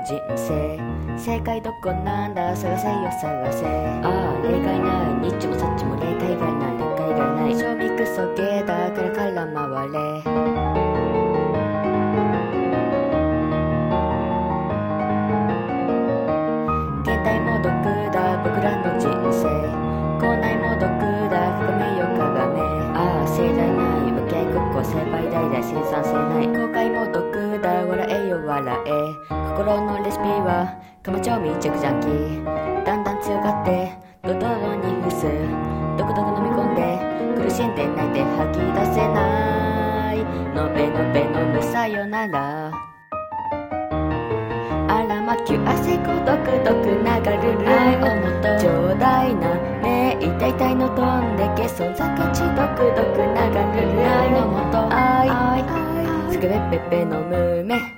人生。正解どこなんだ、探せよ探せ。ああ例外ない、ニッチもサッチも例外がない、例外がない。賞味クソゲーだから回れ。現代も毒だ僕らの人生。校内も毒だ鏡よ鏡。ああ盛大ない無形国交成敗代々生産性ない。公開も毒だ笑えよ笑え。心のレシピは釜調味着ジャンキー。だんだん強がってドドロに伏す。どくどく飲み込んで苦しんで泣いて吐き出せない。のべのべ飲むさよなら。あらまきゅ汗こどくどく流るる。愛をもとちょうだいな。目痛い痛いの飛んでけそん坂ちどくどく流るる。愛のもと愛すぐべっぺっぺ飲むめ。